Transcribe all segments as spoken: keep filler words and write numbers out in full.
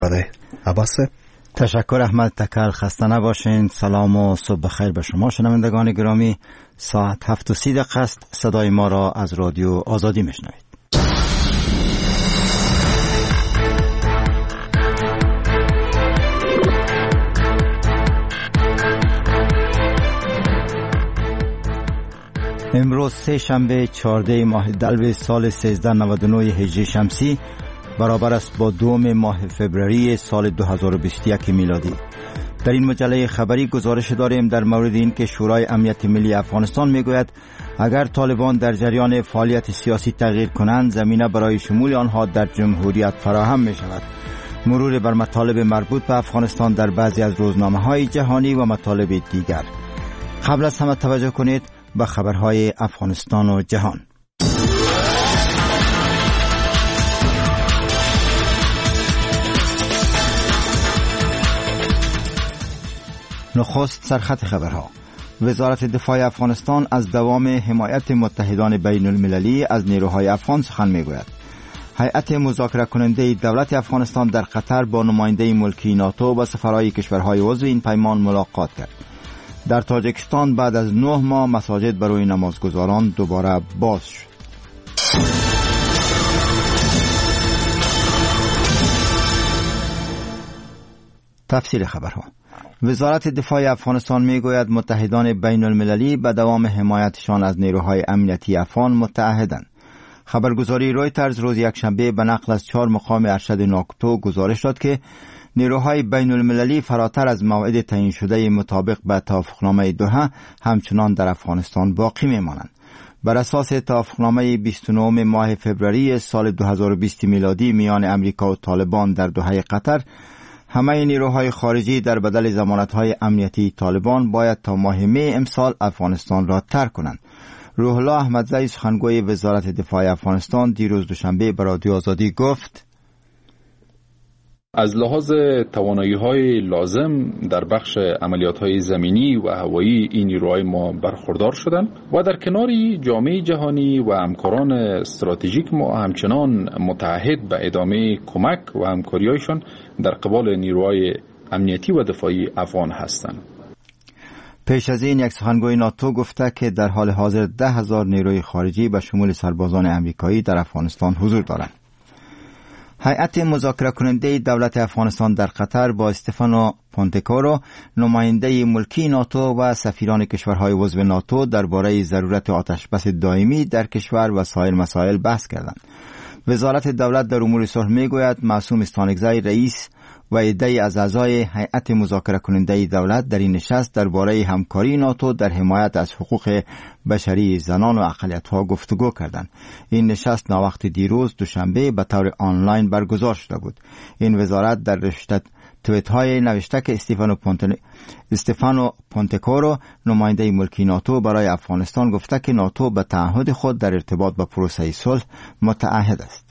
بله عباس. تشکر احمد تکل. خسته نباشین. سلام و صبح بخیر به شما شنوندگان گرامی. ساعت هفت و سی دقیقه است. صدای ما را از رادیو آزادی میشنوید. امروز سه شنبه چهارده ماه دلو سال سیزده نود و نه هجری شمسی برابر است با دوم ماه فوریه سال دو هزار و بیست و یک میلادی. در این مجله خبری گزارش داریم در مورد این که شورای امنیت ملی افغانستان میگوید اگر طالبان در جریان فعالیت سیاسی تغییر کنند زمینه برای شمول آنها در جمهوریت فراهم می شود. مرور بر مطالب مربوط به افغانستان در بعضی از روزنامه‌های جهانی و مطالب دیگر. قبل از همه توجه کنید به خبرهای افغانستان و جهان. نخست سرخط خبرها. وزارت دفاع افغانستان از دوام حمایت متحدان بین المللی از نیروهای افغان سخن میگوید. هیئت مذاکره کننده دولت افغانستان در قطر با نماینده ملکی ناتو و سفرهای کشورهای عضو این پیمان ملاقات کرد. در تاجیکستان بعد از نه ماه مساجد برای نمازگزاران دوباره باز شد. تفصیل خبرها. وزارت دفاع افغانستان میگوید متحدان بین المللی به دوام حمایتشان از نیروهای امنیتی افغان متعهدند. خبرگزاری رویترز روز یکشنبه به نقل از چهار مقام ارشد ناکتو گزارش داد که نیروهای بین المللی فراتر از موعد تعیین شده مطابق به توافقنامه دوحه همچنان در افغانستان باقی میمانند. بر اساس توافقنامه بیست و نه ماه فوریه سال دو هزار و بیست میلادی میان امریکا و طالبان در دوحه قطر، همه نیروهای خارجی در بدل ضمانت‌های امنیتی طالبان باید تا ماه می امسال افغانستان را ترک کنند. روح الله احمدزی سخنگوی وزارت دفاع افغانستان دیروز دوشنبه به رادیو آزادی گفت از لحاظ توانایی‌های لازم در بخش عملیات‌های زمینی و هوایی این نیروهای ما برخوردار شدند و در کناری جامعه جهانی و همکاران استراتژیک ما همچنان متعهد به ادامه کمک و همکاری‌هایشان در قبال نیروهای امنیتی و دفاعی افغان هستند. پیش از این یک سخنگوی ناتو گفته که در حال حاضر ده هزار نیروی خارجی به شمول سربازان امریکایی در افغانستان حضور دارند. هیئت مذاکره کننده دولت افغانستان در قطر با استفانو پونتکورو نماینده ملکی ناتو و سفیران کشورهای عضو ناتو درباره ضرورت آتشبس دائمی در کشور و سایر مسائل بحث کردند. وزارت دولت در امور صلح میگوید معصوم استانکزی رئیس و عده‌ای از اعضای هیئت مذاکره کننده دولت در این نشست درباره همکاری ناتو در حمایت از حقوق بشری زنان و اقلیت‌ها گفتگو کردند. این نشست ناوقت دیروز دوشنبه به طور آنلاین برگزار شده بود. این وزارت در رشته توییت‌های نوشته که استفانو پونتن... استفانو پونتکورو نماینده ملکی ناتو برای افغانستان گفته که ناتو به تعهد خود در ارتباط با پروسه صلح متعهد است.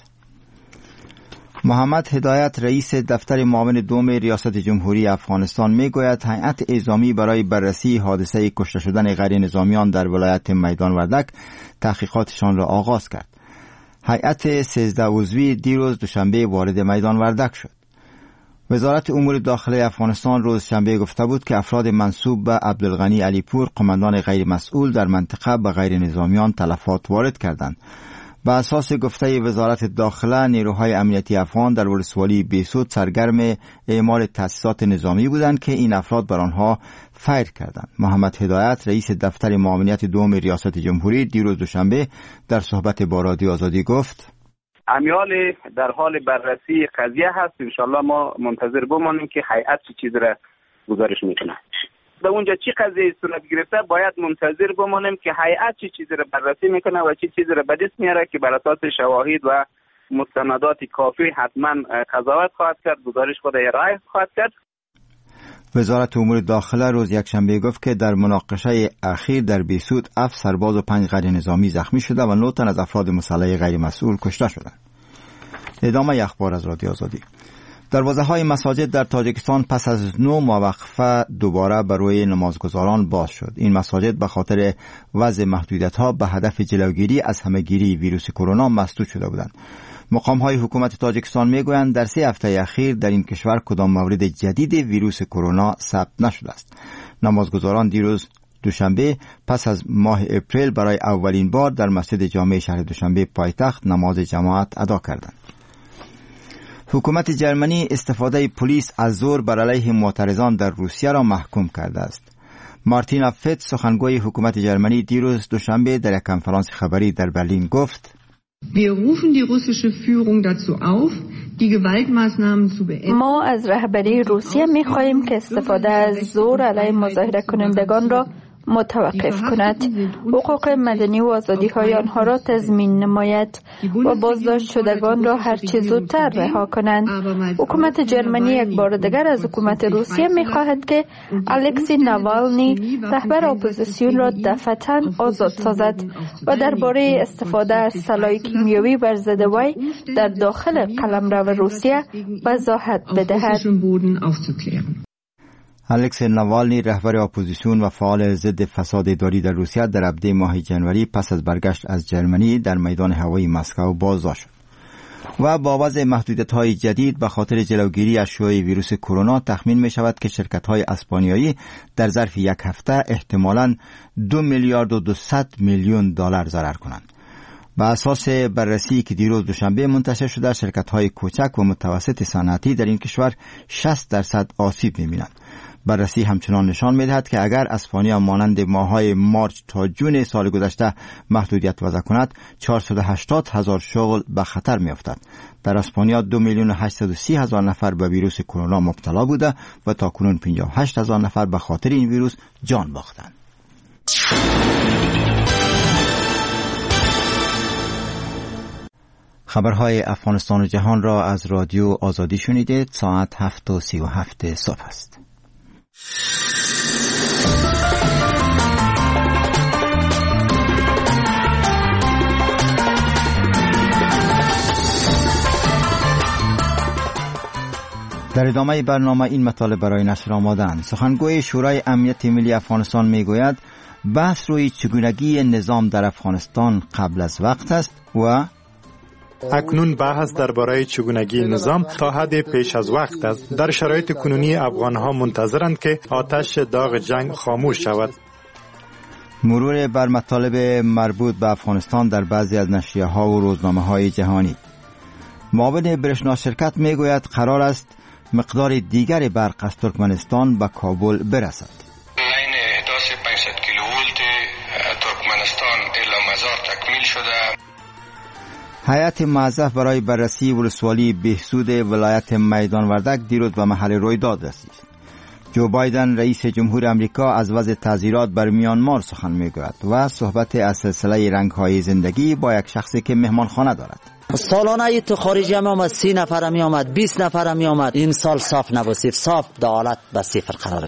محمد هدایت رئیس دفتر معاون دوم ریاست جمهوری افغانستان میگوید هیئت اعزامی برای بررسی حادثه کشته شدن غیر نظامیان در ولایت میدان وردک تحقیقاتشان را آغاز کرد. هیئت سیزده عضوی دیروز دوشنبه وارد میدان وردک شد. وزارت امور داخلی افغانستان روز شنبه گفته بود که افراد منسوب به عبدالغنی علیپور قماندان غیر مسئول در منطقه به غیر نظامیان تلفات وارد کردند. به اساس گفته وزارت داخله نیروهای امنیتی افغان در ولسوالی بیسود سرگرم اعمال تأسیسات نظامی بودند که این افراد بر آنها فیر کردند. محمد هدایت رئیس دفتر معاونیت دوم ریاست جمهوری دیروز دوشنبه در صحبت با رادیو آزادی گفت امیال در حال بررسی قضیه هست. ان شاء الله ما منتظر بمانیم که هیئت چه چیز را گزارش میکنه. به اونجا چی قضیه صورت گرفته باید منتظر بمانیم که هیئت چه چیزی را بررسی میکنه و چه چیزی را به دست میاره که بر اساس شواهد و مستندات کافی حتما قضاوت خواهد کرد، گزارش خود ارائه خواهد کرد. وزارت امور داخله روز یکشنبه گفت که در مناقشه اخیر در بیسود هفت سرباز و پنج غیر نظامی زخمی شده و نه تن از افراد مسلح غیر مسئول کشته شدند. ادامه اخبار از رادیو آزادی. دروازه‌های مساجد در تاجیکستان پس از نو ماه وقفه دوباره برای نمازگزاران باز شد. این مساجد به خاطر وضع محدودیت‌ها به هدف جلوگیری از همهگیری ویروس کرونا مسدود شده بودند. مقام‌های حکومت تاجیکستان میگویند در سه هفته اخیر در این کشور کدام مورد جدید ویروس کرونا ثبت نشده است. نمازگزاران دیروز دوشنبه پس از ماه اپریل برای اولین بار در مسجد جامع شهر دوشنبه پایتخت نماز جماعت ادا کردند. حکومت جرمنی استفاده پلیس از زور بر علیه معترضان در روسیه را محکوم کرده است. مارتینا فت سخنگوی حکومت جرمنی دیروز دوشنبه در یک کنفرانس خبری در برلین گفت: Wir rufen die russische Führung dazu auf, die Gewaltmaßnahmen zu beenden. ما از رهبری روسیه می‌خواهیم که استفاده از زور علیه مظاهره کنندگان را متوقف کند، حقوق مدنی و آزادی‌های آنها را تضمین نماید و بازداشت شدگان را هرچه زودتر رها کنند. حکومت جرمنی یک بار دیگر از حکومت روسیه می‌خواهد که الکسی ناوالنی رهبر اپوزیسیون را دفعتاً آزاد سازد و درباره استفاده از سلاح کیمیایی بر ضد وی در داخل قلمرو روسیه وضاحت بدهد. الکسی ناوالنی رهبر اپوزیسیون و فعال ضد فساد اداری در روسیه در ابتدای ماه جنوری پس از برگشت از جرمنی در میدان هوایی مسکو بازداشت شد و با وضع محدودیت‌های جدید به خاطر جلوگیری از شیوع ویروس کرونا تخمین می شود که شرکت‌های اسپانیایی در ظرف یک هفته احتمالاً دو میلیارد و دویست میلیون دلار ضرر کنند. بر اساس بررسی که دیروز دوشنبه منتشر شده، شرکت‌های کوچک و متوسط صنعتی در این کشور شصت درصد آسیب می‌بینند. بررسی همچنان نشان می‌دهد که اگر اسپانیا مانند ماه‌های مارچ تا جون سال گذشته محدودیت وضع کند، چهارصد و هشتاد هزار شغل به خطر می‌افتد. در اسپانیا دو میلیون و هشتصد و سی هزار نفر به ویروس کرونا مبتلا بوده و تاکنون پنجاه و هشت هزار نفر به خاطر این ویروس جان باختند. خبرهای افغانستان و جهان را از رادیو آزادی شنیدید. ساعت هفت و سی و هفت صبح است. در ادامه برنامه این مطالب برای نشر آماده‌اند. سخنگوی شورای امنیت ملی افغانستان میگوید بحث روی چگونگی نظام در افغانستان قبل از وقت است و اکنون بحث درباره چگونگی نظام تا حد پیش از وقت است. در شرایط کنونی افغانها منتظرند که آتش داغ جنگ خاموش شود. مرور بر مطالب مربوط به افغانستان در بعضی از نشریه‌ها و روزنامه‌های جهانی. معاون برشنا شرکت میگوید قرار است مقدار دیگر برق از ترکمنستان به کابل برسد. لاین احداث پانصد کیلوولت ترکمنستان الی مزار تکمیل شده. هیئت موظف برای بررسی ولسوالی بهسود ولایت میدان وردک دیروز به محل رویداد رسید. جو بایدن رئیس جمهور امریکا از وضع تعذیرات بر میانمار سخن میگوید و صحبت از سلسله رنگ‌های زندگی با یک شخصی که مهمانخانه دارد. سالانه تو خارجی هم آمد سی نفر می آمد بیست نفر می آمد. این سال صاف نبود، صاف دالت به صفر قرار.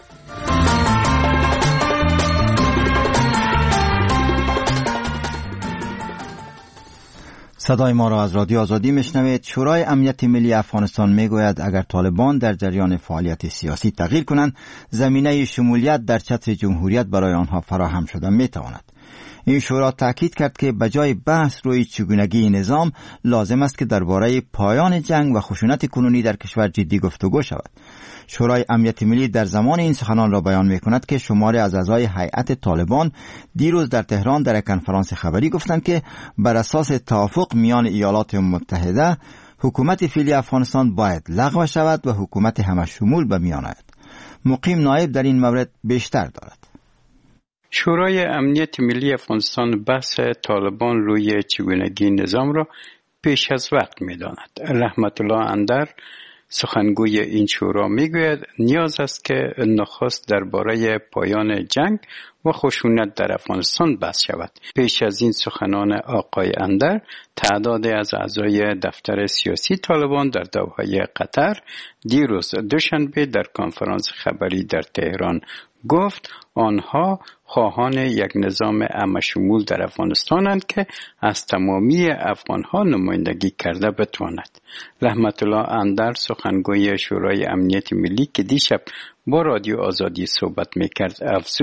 صدای ما را از رادیو آزادی میشنوید. شورای امنیت ملی افغانستان میگوید اگر طالبان در جریان فعالیت سیاسی تغییر کنند، زمینه شمولیت در چتر جمهوریت برای آنها فراهم شده میتواند. این شورا تاکید کرد که بجای بحث روی چگونگی نظام، لازم است که درباره پایان جنگ و خشونت کنونی در کشور جدی گفتگو شود. شورای امنیت ملی در زمان این سخنان را بیان می‌کند که شماری از اعضای هیئت طالبان دیروز در تهران در یک کنفرانس خبری گفتند که بر اساس توافق میان ایالات متحده، حکومت فعلی افغانستان باید لغو شود و حکومت همه شمول به میان آید. مقیم نایب در این مورد بیشتر دارد. شورای امنیت ملی افغانستان بحث طالبان روی چگونگی نظام را پیش از وقت می‌داند. رحمت الله اندر سخنگوی این شورا میگوید نیاز است که نخست درباره پایان جنگ و خشونت در افغانستان بحث شود. پیش از این سخنان آقای اندر، تعداد از اعضای دفتر سیاسی طالبان در دوحه قطر دیروز دوشنبه در کنفرانس خبری در تهران گفت آنها خواهان یک نظام عامه‌شمول در افغانستانند که از تمامی افغانها نمایندگی کرده بتواند. رحمت الله اندر سخنگوی شورای امنیت ملی که دیشب با رادیو آزادی صحبت میکرد افزود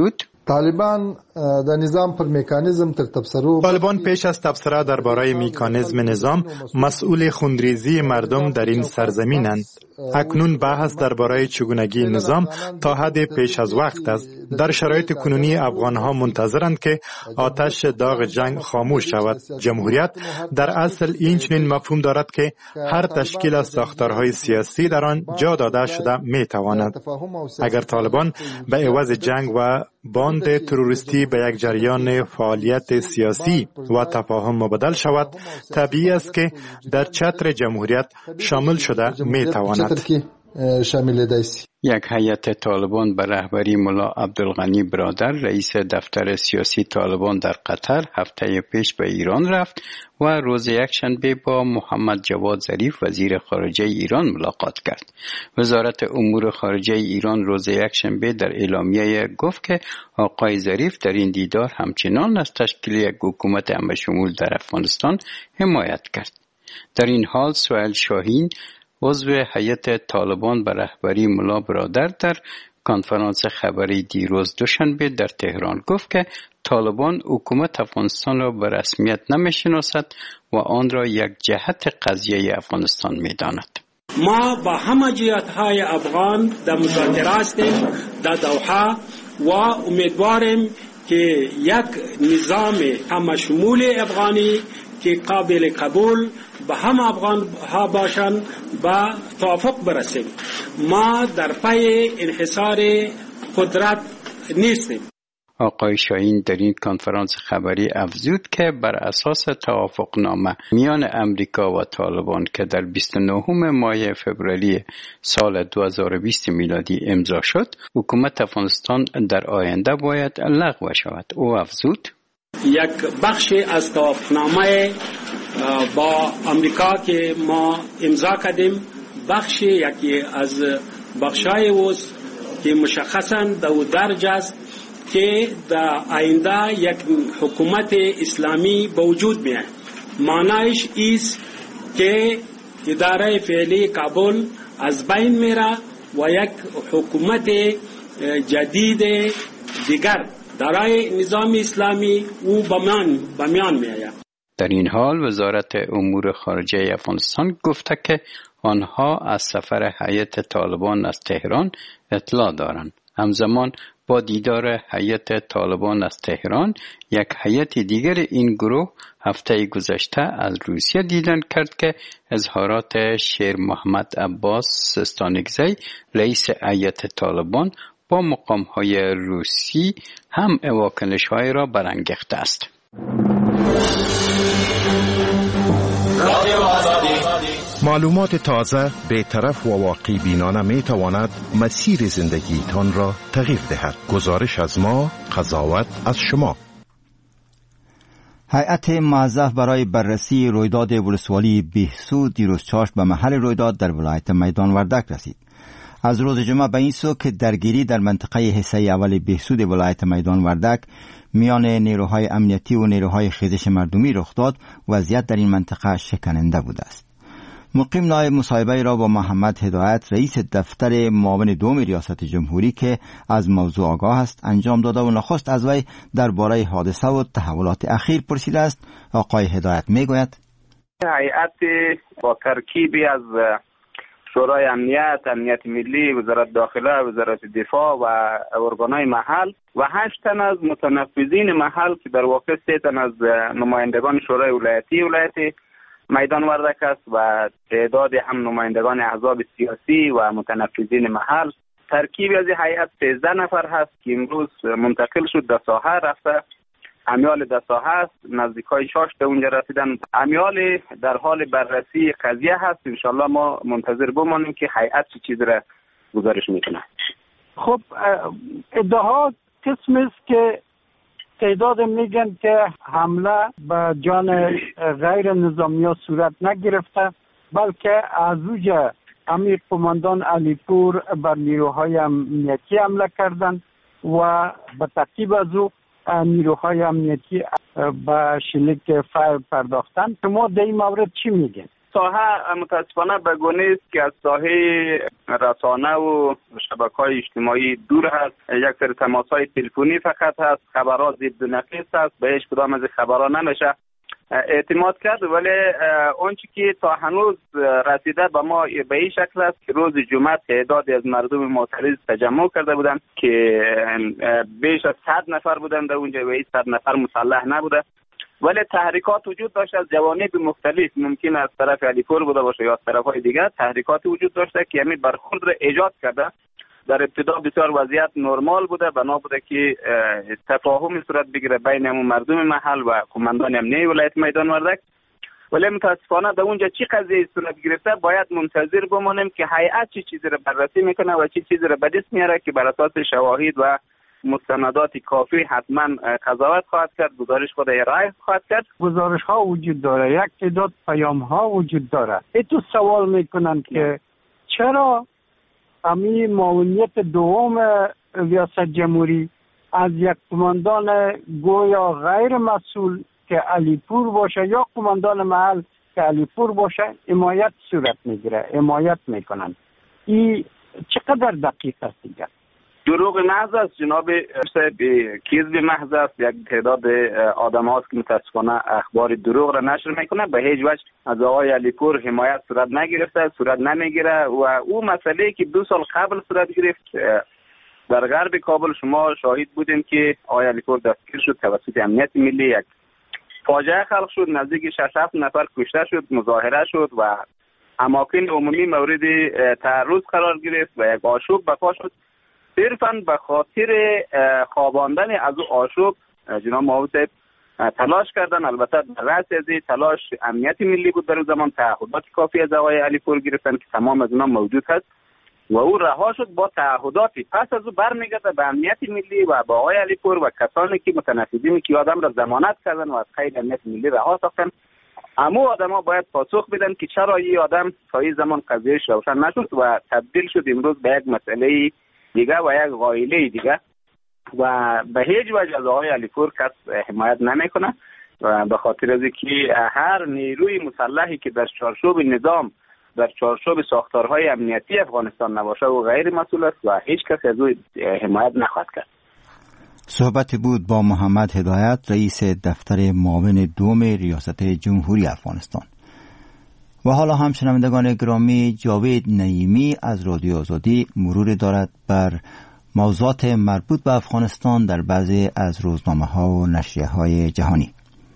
طالبان در نظام پر مکانیزم تر تبصره طالبان پیش از تبصره درباره مکانیزم نظام مسئول خونریزی مردم در این سرزمینند. اکنون بحث درباره چگونگی نظام تا حد پیش از وقت است. در شرایط کنونی افغانها منتظرند که آتش داغ جنگ خاموش شود. جمهوریت در اصل این چنین مفهوم دارد که هر تشکیل از ساختارهای سیاسی در آن جا داده شده می تواند. اگر طالبان به عوض جنگ و باند تروریستی به یک جریان فعالیت سیاسی و تفاهم مبدل شود، طبیعی است که در چتر جمهوریت شامل شده می تواند. یک هیئت طالبان به رهبری ملا عبدالغنی برادر رئیس دفتر سیاسی طالبان در قطر هفته پیش به ایران رفت و روز یکشنبه با محمد جواد ظریف وزیر خارجه ایران ملاقات کرد. وزارت امور خارجه ایران روز یکشنبه در اعلامیه گفت که آقای ظریف در این دیدار همچنان از تشکیل یک حکومت همشمول در افغانستان حمایت کرد. در این حال سهیل شاهین عضو هیئت طالبان به رهبری ملا برادر در کنفرانس خبری دیروز دوشنبه در تهران گفت که طالبان حکومت افغانستان را به رسمیت نمی‌شناسد و آن را یک جهت قضیه افغانستان می‌داند. ما با همه جهت‌های افغان در مذاکره هستیم در دوحه و امیدواریم که یک نظام همشمول افغانی که قابل قبول به هم افغان ها باشند به توافق برسیم. ما در پی انحصار قدرت نیستیم. آقای شاهین در این کنفرانس خبری افزود که بر اساس توافقنامه میان امریکا و طالبان که در بیست و نهم ماه فوریه سال دو هزار و بیست میلادی امضا شد، حکومت افغانستان در آینده باید لغو شود. او افزود یک بخش از توافقنامه با امریکا که ما امضا کردیم، بخش یکی از بخشای اوست که مشخصاً دو درجه است که در آینده یک حکومت اسلامی به وجود میاد. معنایش ایست که اداره فعلی کابل از بین میره و یک حکومت جدید دیگر درای نظام اسلامی او بمیان بمیان میآید. در این حال وزارت امور خارجه افغانستان گفته که آنها از سفر هیئت طالبان از تهران اطلاع دارند. همزمان با دیدار هیئت طالبان از تهران، یک هیئت دیگر این گروه هفته گذشته از روسیه دیدن کرد که اظهارات شیر محمد عباس سستانگزی رئیس هیئت طالبان با مقام‌های روسی هم واکنش‌های را برانگیخته است. معلومات تازه، بی‌طرف و واقع بینانه می تواند مسیر زندگیتان را تغییر دهد. گزارش از ما، قضاوت از شما. هیئت موظف برای بررسی رویداد ولسوالی بهسود دیروز چهارشنبه به محل رویداد در ولایت میدان وردک رسید. از روز جمعه به این سو که درگیری در منطقه حصه اول بهسود ولایت میدان وردک میان نیروهای امنیتی و نیروهای خیزش مردمی رخ داد، وضعیت در این منطقه شکننده بوده است. مقیم نایب مصاحبه را با محمد هدایت رئیس دفتر معاون دوم ریاست جمهوری که از موضوع آگاه است انجام داده و نخست از وی درباره حادثه و تحولات اخیر پرسیده است. آقای هدایت میگوید هیئت با ترکیبی از شورای امنیت، امنیت ملی، وزارت داخله، وزارت دفاع و ارگانهای محل و هشت تن از متنفذین محل که در واقع سه تن از نمایندگان شورای ولایتی ولایت میدان وردک است و تعداد هم نمایندگان احزاب سیاسی و متنفذین محل. ترکیبی از هیئت سیزده نفر هست که امروز منتقل شد در ساحه رفته. امیال در ساحه است، نزدیکای شش تا اونجا رسیدن. امیال در حال بررسی قضیه هست. انشالله ما منتظر بمانیم که هیئت چه چیز را گزارش میکنه. خب ادعا قسم است که تعداد میگن که حمله به جان غیر نظامی ها صورت نگرفته، بلکه از اوج امیر قماندان علیپور بر نیروهای امنیتی حمله کردند و به ترتیب از او نیروهای امنیتی به شلیک فایر پرداختند. شما در این مورد چی میگین؟ ساحه متاسفانه به گونه است که از ساحه رسانه و شبکه‌های اجتماعی دور هست. یک سری تماس‌های تلفنی فقط هست، خبرات ضد و نقیض هست، به هیچ کدام از خبرها نمیشه اعتماد کرد. ولی اون چیزی که تا هنوز رسیده به ما به این شکل است که روز جمعه تعدادی از مردم معترض تجمع کرده بودند که بیش از صد نفر بودند در اونجا و این صد نفر مسلح نبوده، ولی تحریکات وجود داشت از جوانب مختلف، ممکن از طرف علیپور بوده باشه یا از طرف‌های دیگر. تحریکات وجود داشته که همین برخورد را ایجاد کرده. در ابتدا بسیار وضعیت نرمال بوده، بنا بوده که تفاهم صورت بگیره بین همون مردم محل و قماندان امنیه ولایت میدان وردک. ولی متاسفانه در اونجا چی قضیه صورت گرفته باید منتظر بمانیم که هیئت چی چیزی را بررسی میکنه و چی چیزی را به دست میاره که بر اساس شواهد و مستندات کافی حتما قضاوت خواهد کرد، گزارش خود ارائه خواهد کرد. گزارش ها وجود داره، یک تعداد پیام ها وجود داره. ای تو سوال میکنن که چرا امی معاونیت دوم ریاست جمهوری از یک قماندان گویا غیر مسئول که علیپور باشه یا قماندان محل که علیپور باشه حمایت صورت میگیره، حمایت میکنن. این چقدر دقیق است دیگه؟ دروغ محض است جناب صاحب، کذب محض است. یک تعداد آدم هاست که متاسفانه اخبار دروغ را نشر میکنه. به هیچ وجه از آقای علیپور حمایت صورت نگرفته، صورت نمیگیره و او مسئله که دو سال قبل صورت گرفت در غرب کابل شما شاهد بودین که آقای علیپور دستگیر شد توسط امنیت ملی، یک فاجعه خلق شد، نزدیک شش هفت نفر کشته شد، مظاهره شد و اماکن عمومی مورد تعرض قرار گرفت و یک آشوب برپا شد. صرفاً به خاطر خواباندن از او آشوب جناب معاون صاحب تلاش کردن. البته در رأس از تلاش امنیت ملی بود، در اون زمان تعهدات کافی از آقای علیپور گرفتن که تمام از اونها موجود هست و او رها شد با تعهداتی. پس از او برمیگرده به امنیت ملی و با آقای علیپور و کسانی که متنفذین که آدم را ضمانت کردن و از قید امنیت ملی رها ساختن. اما آدم‌ها باید پاسخ بدن که چرا این آدم تا این زمان قضیهش روشن نشد و تبدیل شد امروز به یک مسئله دیگه و یک غایله دیگه و به هیچ وجه از آقای علیپور کس حمایت نمیکنه و به خاطر از اینکه هر نیروی مسلحی که در چارچوب نظام، در چارچوب ساختارهای امنیتی افغانستان نباشه و غیر مسئول است و هیچ کس از او حمایت نخواهد کرد. صحبت بود با محمد هدایت، رئیس دفتر معاون دوم ریاست جمهوری افغانستان. و حالا هم شنوندگان گرامی، جاوید نعیمی از رادیو آزادی مرور دارد بر موضوعات مربوط به افغانستان در بعضی از روزنامه‌ها و نشریه‌های جهانی.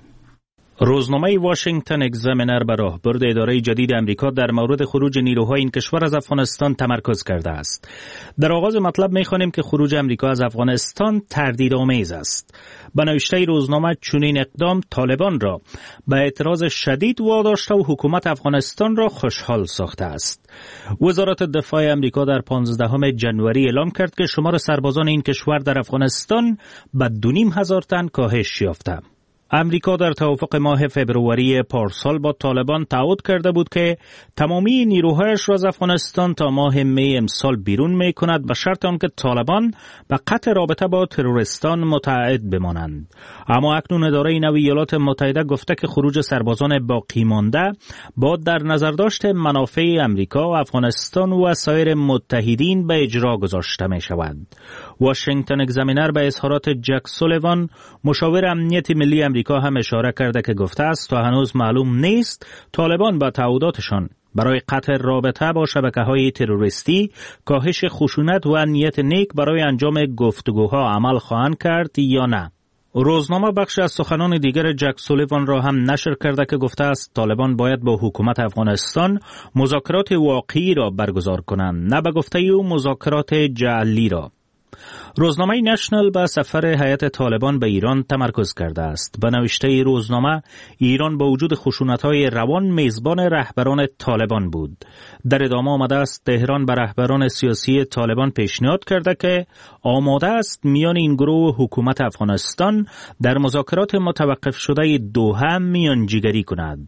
روزنامه واشنگتن اگزامینر بر راهبرد اداره جدید امریکا در مورد خروج نیروهای این کشور از افغانستان تمرکز کرده است. در آغاز مطلب می‌خوانیم که خروج امریکا از افغانستان تردیدآمیز است. به نوشته روزنامه چنین اقدام طالبان را به اعتراض شدید واداشته و حکومت افغانستان را خوشحال ساخته است. وزارت دفاع امریکا در پانزدهم ژانویه اعلام کرد که شمار سربازان این کشور در افغانستان به دو نیم هزار تن کاهش یافته. امریکا در توافق ماه فبروری پارسال با طالبان تعهد کرده بود که تمامی نیروهایش را از افغانستان تا ماه می امسال بیرون می کند به شرط آنکه طالبان به قطع رابطه با تروریستان متعهد بمانند. اما اکنون اداره نوی ایالات متحده گفته که خروج سربازان باقی مانده با در نظر داشت منافع امریکا و افغانستان و سایر متحدین به اجرا گذاشته می شود. واشنگتن اگزامینر به اظهارات جک سولیوان مشاور امنیت ملی امریکا هم اشاره کرده که گفته است تا هنوز معلوم نیست طالبان با تعهداتشان برای قطع رابطه با شبکه‌های تروریستی، کاهش خشونت و نیت نیک برای انجام گفتگوها عمل خواهند کرد یا نه. روزنامه بخش از سخنان دیگر جک سولیوان را هم نشر کرده که گفته است طالبان باید با حکومت افغانستان مذاکرات واقعی را برگزار کنند، نه به گفته او مذاکرات جعلی را. روزنامه نشنل به سفر هیئت طالبان به ایران تمرکز کرده است. به نوشته روزنامه ایران با وجود خشونت‌های روان میزبان رهبران طالبان بود. در ادامه آمده است تهران به رهبران سیاسی طالبان پیشنهاد کرده که آماده است میان این گروه و حکومت افغانستان در مذاکرات متوقف شده دوحه میانجیگری کند.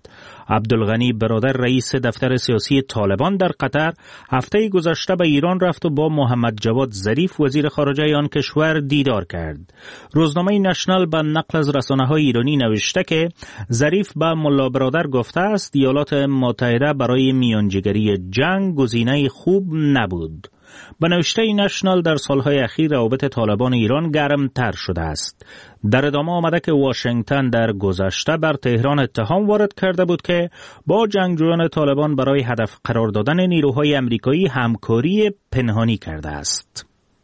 عبدالغنی برادر رئیس دفتر سیاسی طالبان در قطر هفته گذشته به ایران رفت و با محمد جواد ظریف وزیر خارجه آن کشور دیدار کرد. روزنامه نشنال به نقل از رسانه‌های ایرانی نوشته که ظریف به ملا برادر گفته است ایالات متحده برای میانجیگری جنگ گزینه خوب نبود. به نوشته نشنال در سالهای اخیر روابط طالبان ایران گرمتر شده است. در ادامه آمده که واشنگتن در گذشته بر تهران اتهام وارد کرده بود که با جنگجویان طالبان برای هدف قرار دادن نیروهای آمریکایی همکاری پنهانی کرده است.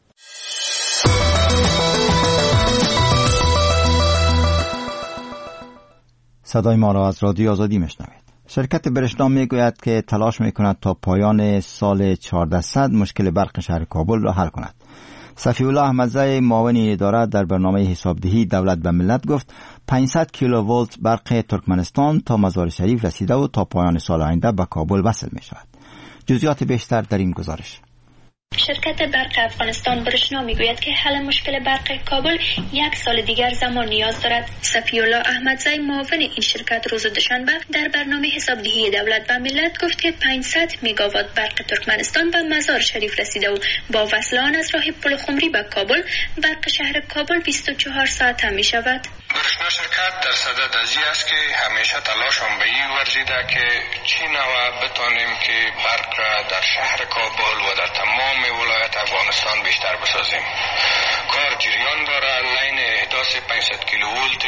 صدای ما را از رادیو آزادی میشنوید. شرکت برشنا میگوید که تلاش میکند تا پایان سال چهاردهصد مشکل برق شهر کابل را حل کند. صفی الله احمدزی معاون این اداره در برنامه حسابدهی دولت به ملت گفت پانصد کیلوولت برق ترکمنستان تا مزار شریف رسیده و تا پایان سال آینده به کابل وصل می شود. جزئیات بیشتر در این گزارش. شرکت برق افغانستان برشنا میگوید که حل مشکل برق کابل یک سال دیگر زمان نیاز دارد. صفی الله احمدزی معاون این شرکت روز دوشنبه در برنامه حسابدهی دولت به ملت گفت که پانصد مگاوات برق ترکمنستان به مزار شریف رسیده و با وصل آن از راه پل خمری به کابل برق شهر کابل بیست و چهار ساعته می شود. برشنا شرکت در صدد ازی است که همیشه تلاشم به این ورزیده که چی نوع بتانیم که برق را در شهر کابل و در تمام ولایت افغانستان بیشتر بسازیم. کار جریان داره. لین احداث پانصد کیلوولت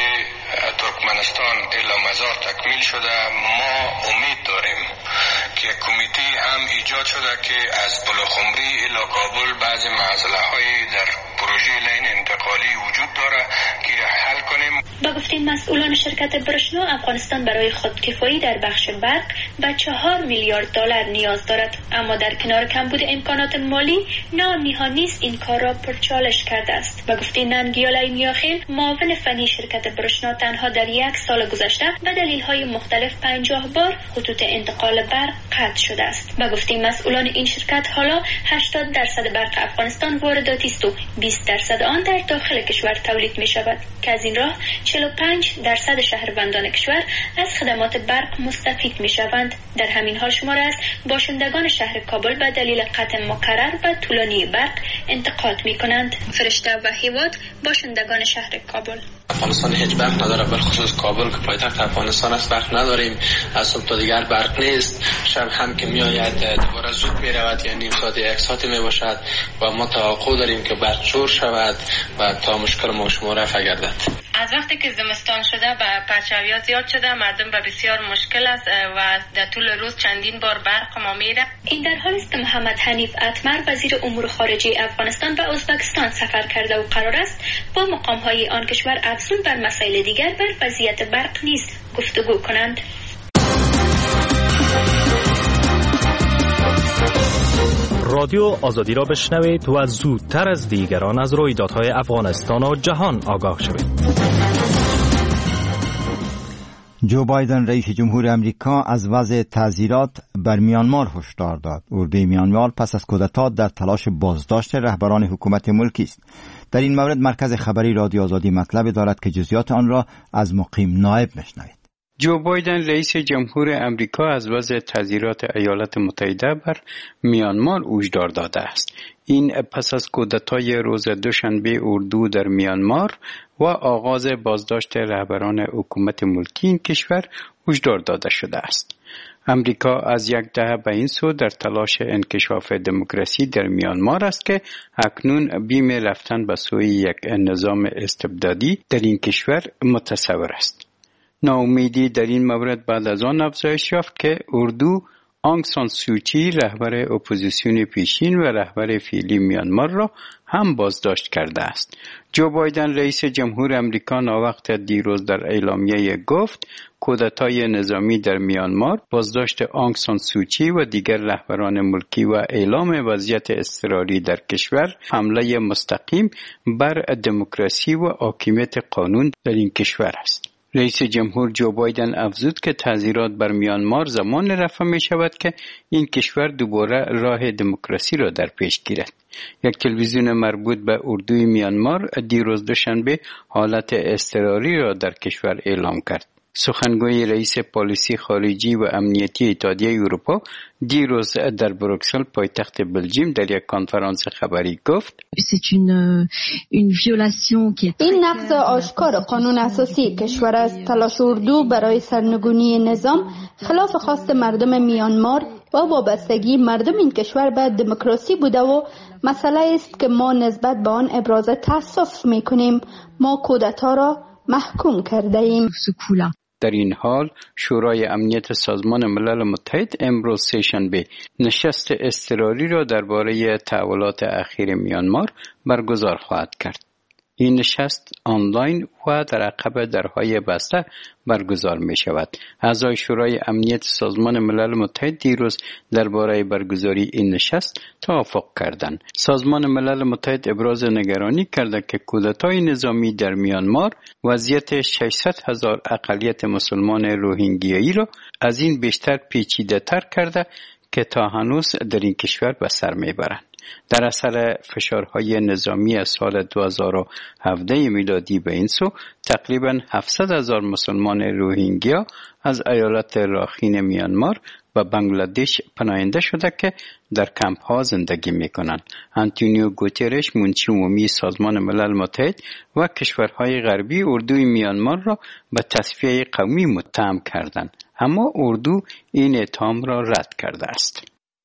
ترکمنستان الی مزار تکمیل شده. ما امید داریم که کمیته هم ایجاد شده که از پل خمری الی کابل بعضی معضله های در پروژه لین انتقالی وجود داره که حل کنیم. با گفتین مسئولان شرکت برشنا افغانستان برای خودکفایی در بخش برق به چهار میلیارد دلار نیاز دارد، اما در کنار کمبود امکانات مالی نامیها نیست این کار را پرچالش کرده است. با گفتین ننگیاله میاخیل معاون فنی شرکت برشنا تنها در یک سال گذشته به دلیل‌های مختلف پنجاه بار خطوط انتقال برق قطع شده است. با گفتین مسئولان این شرکت حالا هشتاد درصد برق افغانستان وارداتی است و بیست درصد آن در داخل کشور تولید می شود که از این راه چهل و پنج درصد شهروندان کشور از خدمات برق مستفید می شوند. در همین حال شمار است باشندگان شهر کابل به دلیل قطع مکرر و طولانی برق انتقاد می کنند. فرشته و هیواد باشندگان شهر کابل. افغانستان هیچ برق نداره، بل خصوص کابل که پایتخت افغانستان است برق نداریم. از صبح تا دیگر برق نیست. شب هم که میآید دوباره زود می رود، یعنی نیم ساعت یک ساعت می باشد و ما توقع داریم که برق جور شود و تا مشکل ما شما رفع گردد. از وقتی که زمستان شده و پرچاوی‌ها زیاد شده مردم به بسیار مشکل است و در طول روز چندین بار برق ما میره. این در حالی است که محمد حنیف اتمر وزیر امور خارجه افغانستان به ازبکستان سفر کرده و قرار است با مقام‌های آن کشور افزون بر مسائل دیگر بر وضعیت برق نیز گفتگو کنند. رادیو آزادی را بشنوید و زودتر از دیگران از رویدادهای افغانستان و جهان آگاه شوید. جو بایدن رئیس جمهور امریکا از وضع تعزیرات بر میانمار هشدار داد. اردوی میانمار پس از کودتا در تلاش بازداشت رهبران حکومت ملکی است. در این مورد مرکز خبری رادیو آزادی مطلب دارد که جزئیات آن را از مقیم نایب بشنوید. جو بایدن رئیس جمهور امریکا از وضع تعزیرات ایالات متحده بر میانمار هشدار داده است. این پس از کودتای روز دوشنبه اردو در میانمار و آغاز بازداشت رهبران حکومت ملکی این کشور هشدار داده شده است. امریکا از یک دهه به این سو در تلاش انکشاف دموکراسی در میانمار است که اکنون بیم رفتن به سوی یک نظام استبدادی در این کشور متصور است. ناامیدی در این مورد بعد از آن افزایش یافت که اردو آنگ سان سوچی رهبر اپوزیسیون پیشین و رهبر فعلی میانمار را هم بازداشت کرده است. جو بایدن رئیس جمهور امریکا ناوقت دیروز در اعلامیه گفت کودتای نظامی در میانمار، بازداشت آنگ سان سوچی و دیگر رهبران ملکی و اعلام وضعیت اضطراری در کشور حمله مستقیم بر دموکراسی و حاکمیت قانون در این کشور است. رئیس جمهور جو بایدن افزود که تعزیرات بر میانمار زمان رفع می شود که این کشور دوباره راه دموکراسی را در پیش گیرد. یک تلویزیون مربوط به اردوی میانمار دیروز دوشنبه حالت اضطراری را در کشور اعلام کرد. سخنگوی رئیس پالیسی خارجی و امنیتی اتحادیه اروپا دیروز در بروکسل پایتخت بلژیم در یک کنفرانس خبری گفت این نقض آشکار قانون اساسی کشور است. تلاش اردو برای سرنگونی نظام خلاف خواست مردم میانمار و وابستگی مردم این کشور به دموکراسی بوده و مسئله است که ما نسبت به آن ابراز تأسف میکنیم. ما کودتا را محکوم کرده ایم. در این حال شورای امنیت سازمان ملل متحد امروز سه‌شنبه نشست اضطراری را درباره تحولات اخیر میانمار برگزار خواهد کرد. این نشست آنلاین و در عقب درهای بسته برگزار می شود. اعضای شورای امنیت سازمان ملل متحد دیروز درباره برگزاری این نشست توافق کردند. سازمان ملل متحد ابراز نگرانی کرده که کودتای نظامی در میانمار وضعیت ششصد هزار اقلیت مسلمان روهینگیایی را از این بیشتر پیچیده تر کرده که تا هنوز در این کشور به سر می برند. در اثر فشارهای نظامی از سال دو هزار و هفده میلادی به این سو تقریباً هفتصد هزار مسلمان روهینگیا از ایالت راخین میانمار و بنگلادش پناهنده شده که در کمپ ها زندگی می کنند. آنتونیو گوترش منشی عمومی سازمان ملل متحد و کشورهای غربی اردوی میانمار را به تصفیه قومی متهم کردند، اما اردو این اتهام را رد کرده است.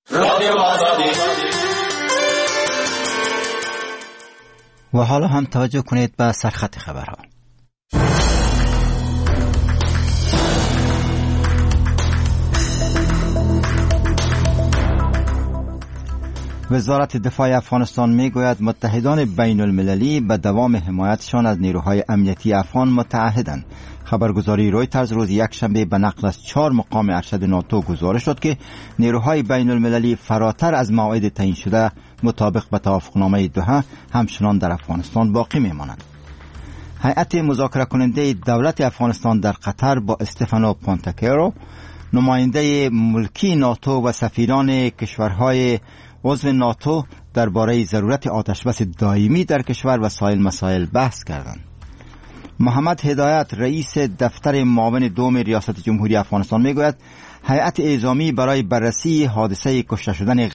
و حالا هم توجه کنید به سرخط خبرها. وزارت دفاع افغانستان میگوید متحدان بین المللی به دوام حمایتشان از نیروهای امنیتی افغان متعهدند. خبرگزاری رویترز روز یکشنبه به نقل از چهار مقام ارشد ناتو گزارش داد که نیروهای بین المللی فراتر از موعد تعیین شده مطابق به توافقنامه دوحه همچنان در افغانستان باقی میمانند. هیئت مذاکره کننده دولت افغانستان در قطر با استفانو پانتاکرو، نماینده ملکی ناتو و سفیران کشورهای عضو ناتو درباره ضرورت آتشبس دائمی در کشور و سایر مسائل بحث کردند. محمد هدایت رئیس دفتر معاون دوم ریاست جمهوری افغانستان میگوید هیئت اعزامی برای بررسی حادثه کشته شدن